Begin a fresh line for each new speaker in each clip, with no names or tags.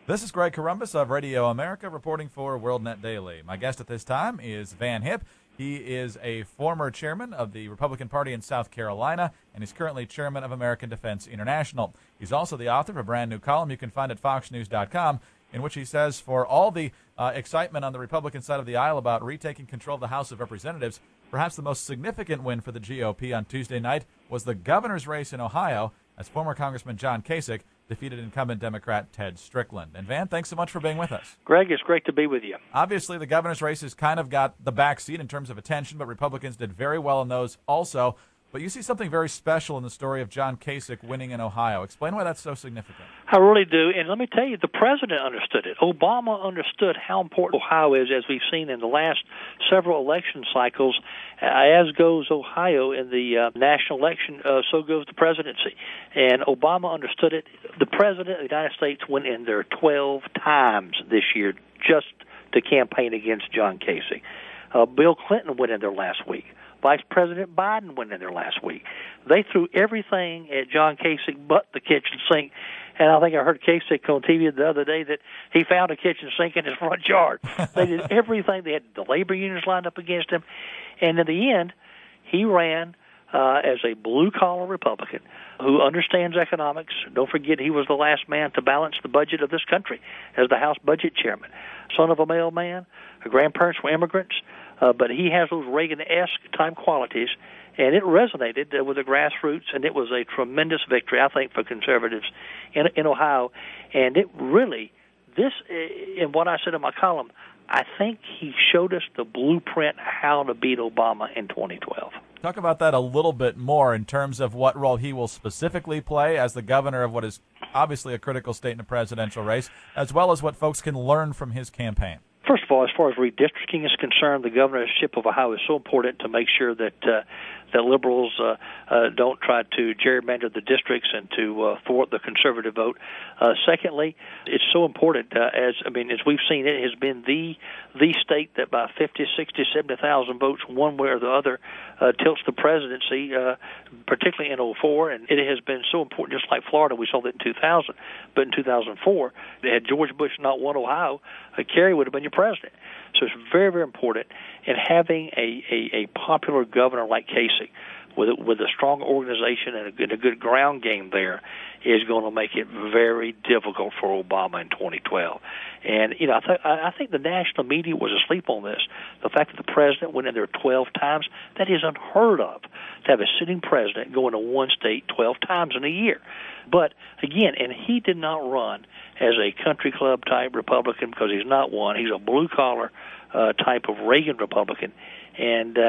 This is Greg Corombos of Radio America reporting for WorldNet Daily. My guest at this time is Van Hipp. He is a former chairman of the Republican Party in South Carolina, and he's currently chairman of American Defense International. He's also the author of a brand new column you can find at foxnews.com, in which he says for all the excitement on the Republican side of the aisle about retaking control of the House of Representatives, perhaps the most significant win for the GOP on Tuesday night was the governor's race in Ohio, as former Congressman John Kasich defeated incumbent Democrat Ted Strickland. And Van, thanks so much for being with us.
Greg, it's great to be with you.
Obviously, the governor's race has kind of got the back seat in terms of attention, but Republicans did very well in those also. But you see something very special in the story of John Kasich winning in Ohio. Explain why that's so significant.
I really do, and let me tell you, the president understood it. Obama understood how important Ohio is, as we've seen in the last several election cycles. As goes Ohio in the national election, so goes the presidency. And Obama understood it. The president of the United States went in there 12 times this year just to campaign against John Kasich. Bill Clinton went in there last week. Vice President Biden went in there last week. They threw everything at John Kasich but the kitchen sink. And I think I heard Kasich on TV the other day that he found a kitchen sink in his front yard. They did everything. They had the labor unions lined up against him. And in the end, he ran as a blue-collar Republican who understands economics. Don't forget he was the last man to balance the budget of this country as the House Budget Chairman. Son of a mailman, her grandparents were immigrants, but he has those Reagan-esque type qualities, and it resonated with the grassroots, and it was a tremendous victory, I think, for conservatives in Ohio. And it really, this, in what I said in my column, I think he showed us the blueprint how to beat Obama in 2012.
Talk about that a little bit more in terms of what role he will specifically play as the governor of what is obviously a critical state in a presidential race, as well as what folks can learn from his campaign.
First of all, as far as redistricting is concerned, the governorship of Ohio is so important to make sure that that liberals don't try to gerrymander the districts and to thwart the conservative vote. Secondly, it's so important as we've seen, it has been the state that by 50, 60, 70,000 votes, one way or the other, tilts the presidency, particularly in 2004, and it has been so important. Just like Florida, we saw that in 2000, but in 2004, had George Bush not won Ohio, Kerry would have been your president. So it's very, very important. And having a popular governor like Kasich with a strong organization and a good ground game there is going to make it very difficult for Obama in 2012. And, I think the national media was asleep on this. The fact that the president went in there 12 times, that is unheard of, to have a sitting president go into one state 12 times in a year. But, again, and he did not run as a country club type Republican because he's not one. He's a blue-collar type of Reagan Republican. And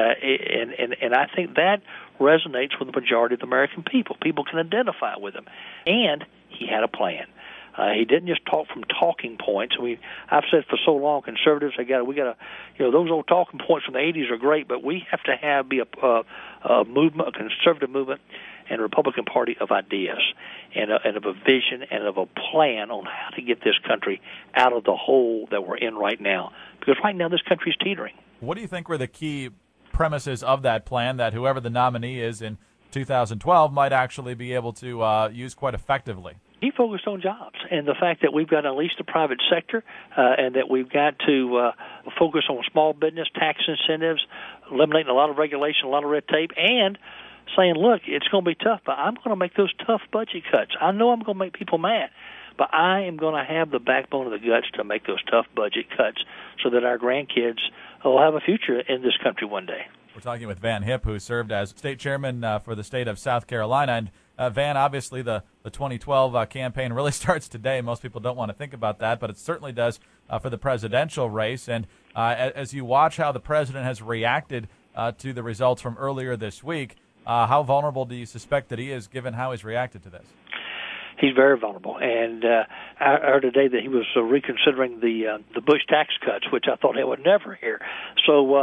I think that resonates with the majority of the American people. People can identify with him. And he had a plan. He didn't just talk from talking points. I've said for so long, conservatives, we got to, those old talking points from the 80s are great, but we have to be a movement, a conservative movement, and a Republican Party of ideas and of a vision and of a plan on how to get this country out of the hole that we're in right now. Because right now this country is teetering.
What do you think were the key premises of that plan that whoever the nominee is in 2012 might actually be able to use quite effectively?
He focused on jobs and the fact that we've got to unleash the private sector and that we've got to focus on small business, tax incentives, eliminating a lot of regulation, a lot of red tape, and saying, look, it's going to be tough, but I'm going to make those tough budget cuts. I know I'm going to make people mad, but I am going to have the backbone of the guts to make those tough budget cuts so that our grandkids will have a future in this country one day.
We're talking with Van Hipp, who served as state chairman for the state of South Carolina. And Van, obviously the 2012 campaign really starts today. Most people don't want to think about that, but it certainly does for the presidential race. And as you watch how the president has reacted to the results from earlier this week, how vulnerable do you suspect that he is given how he's reacted to this?
He's very vulnerable, and I heard today that he was reconsidering the Bush tax cuts, which I thought he would never hear. So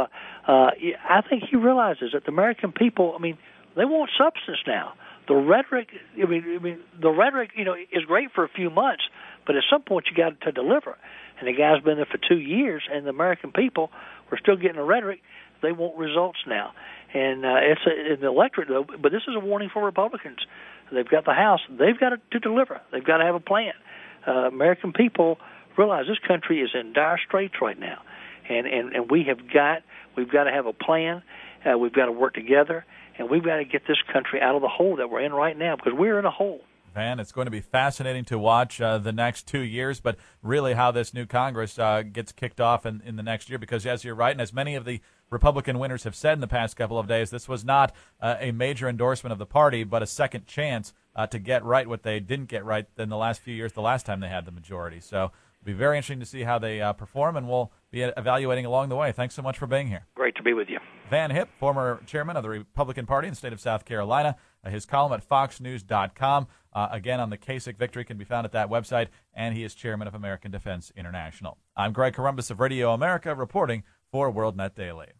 I think he realizes that the American people, they want substance now. The rhetoric, the rhetoric, is great for a few months, but at some point you got to deliver. And the guy's been there for 2 years, and the American people were still getting the rhetoric. They want results now, and it's an electorate though. But this is a warning for Republicans. They've got the House. They've got to deliver. They've got to have a plan. American people realize this country is in dire straits right now, and we've got to have a plan. We've got to work together, and we've got to get this country out of the hole that we're in right now, because we're in a hole.
Van, it's going to be fascinating to watch the next 2 years, but really how this new Congress gets kicked off in the next year, because as you're right, and as many of the Republican winners have said in the past couple of days, this was not a major endorsement of the party, but a second chance to get right what they didn't get right in the last few years, the last time they had the majority. So it'll be very interesting to see how they perform, and we'll be evaluating along the way. Thanks so much for being here.
Great to be with you.
Van Hipp, former chairman of the Republican Party in the state of South Carolina. His column at foxnews.com. Again, on the Kasich victory can be found at that website, and he is chairman of American Defense International. I'm Greg Corombos of Radio America, reporting for WorldNet Daily.